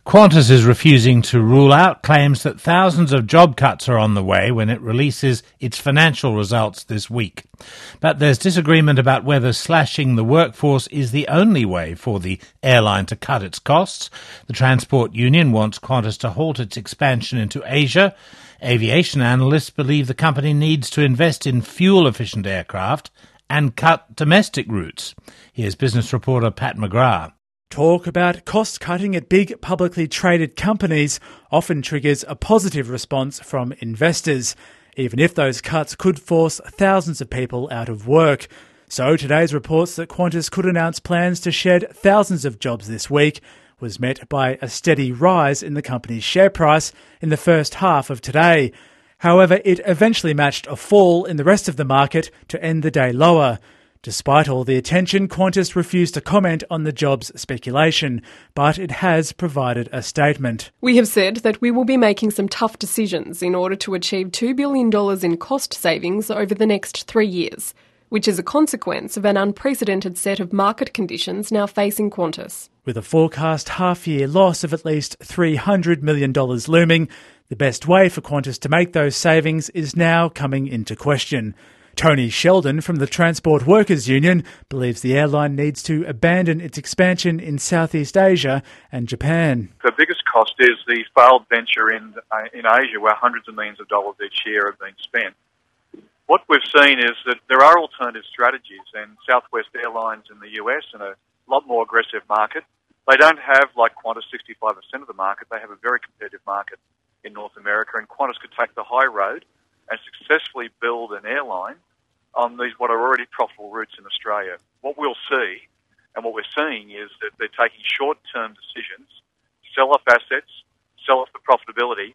Qantas is refusing to rule out claims that thousands of job cuts are on the way when it releases its financial results this week. But there's disagreement about whether slashing the workforce is the only way for the airline to cut its costs. The Transport Union wants Qantas to halt its expansion into Asia. Aviation analysts believe the company needs to invest in fuel-efficient aircraft and cut domestic routes. Here's business reporter Pat McGrath. Talk about cost-cutting at big publicly traded companies often triggers a positive response from investors, even if those cuts could force thousands of people out of work. So today's reports that Qantas could announce plans to shed thousands of jobs this week was met by a steady rise in the company's share price in the first half of today. However, it eventually matched a fall in the rest of the market to end the day lower. Despite all the attention, Qantas refused to comment on the jobs speculation, but it has provided a statement. We have said that we will be making some tough decisions in order to achieve $2 billion in cost savings over the next 3 years, which is a consequence of an unprecedented set of market conditions now facing Qantas. With a forecast half-year loss of at least $300 million looming, the best way for Qantas to make those savings is now coming into question. Tony Sheldon from the Transport Workers Union believes the airline needs to abandon its expansion in Southeast Asia and Japan. The biggest cost is the failed venture in Asia, where hundreds of millions of dollars each year have been spent. What we've seen is that there are alternative strategies, and Southwest Airlines in the US in a lot more aggressive market. They don't have, like Qantas, 65% of the market. They have a very competitive market in North America, and Qantas could take the high road and successfully build an airline on these what are already profitable routes in Australia. What we'll see, and what we're seeing, is that they're taking short-term decisions, sell off assets, sell off the profitability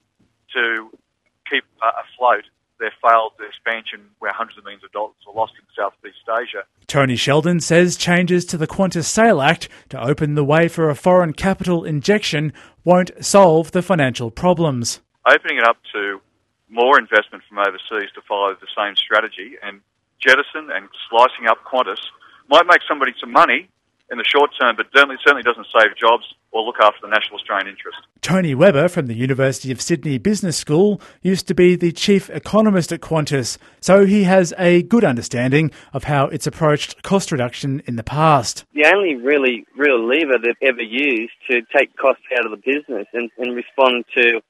to keep afloat their failed expansion where hundreds of millions of dollars are lost in Southeast Asia. Tony Sheldon says changes to the Qantas Sale Act to open the way for a foreign capital injection won't solve the financial problems. Opening it up to more investment from overseas to follow the same strategy and jettison and slicing up Qantas might make somebody some money in the short term, but certainly doesn't save jobs or look after the national Australian interest. Tony Webber from the University of Sydney Business School used to be the chief economist at Qantas, so he has a good understanding of how it's approached cost reduction in the past. The only real lever they've ever used to take costs out of the business and respond to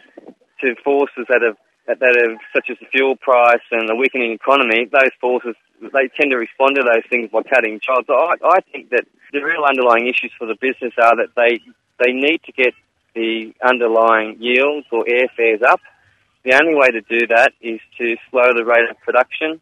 forces that have such as the fuel price and the weakening economy, those forces, they tend to respond to those things by cutting jobs. I think that the real underlying issues for the business are that they need to get the underlying yields or airfares up. The only way to do that is to slow the rate of production,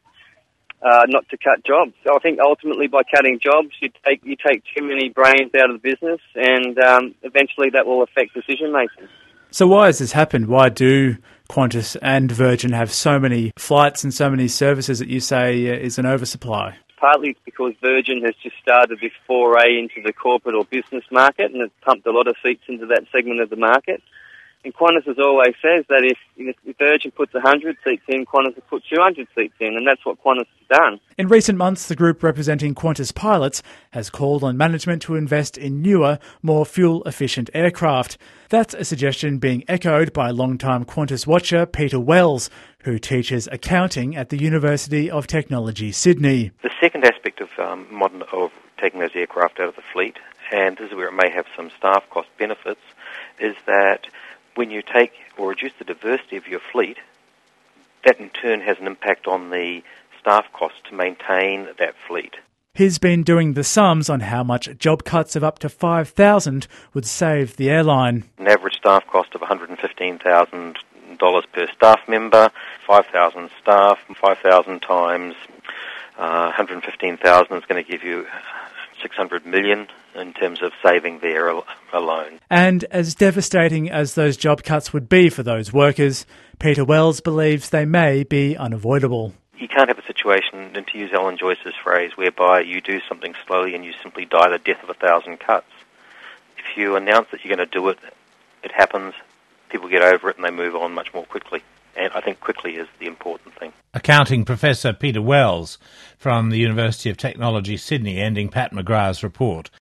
not to cut jobs. So I think ultimately by cutting jobs, you take too many brains out of the business, and eventually that will affect decision making. So why has this happened? Why do Qantas and Virgin have so many flights and so many services that you say is an oversupply? Partly because Virgin has just started this foray into the corporate or business market, and it's pumped a lot of seats into that segment of the market. And Qantas has always says that if Virgin puts 100 seats in, Qantas will put 200 seats in, and that's what Qantas has done. In recent months, the group representing Qantas pilots has called on management to invest in newer, more fuel-efficient aircraft. That's a suggestion being echoed by longtime Qantas watcher Peter Wells, who teaches accounting at the University of Technology, Sydney. The second aspect of taking those aircraft out of the fleet, and this is where it may have some staff cost benefits, is that when you take or reduce the diversity of your fleet, that in turn has an impact on the staff costs to maintain that fleet. He's been doing the sums on how much job cuts of up to $5,000 would save the airline. An average staff cost of $115,000 per staff member, 5,000 staff, 5,000 times 115,000 is going to give you 600 million in terms of saving there alone. And as devastating as those job cuts would be for those workers, Peter Wells believes they may be unavoidable. You can't have a situation, and to use Alan Joyce's phrase, whereby you do something slowly and you simply die the death of 1,000 cuts. If you announce that you're going to do it, it happens, people get over it and they move on much more quickly. And I think quickly is the important thing. Accounting Professor Peter Wells from the University of Technology, Sydney, ending Pat McGrath's report.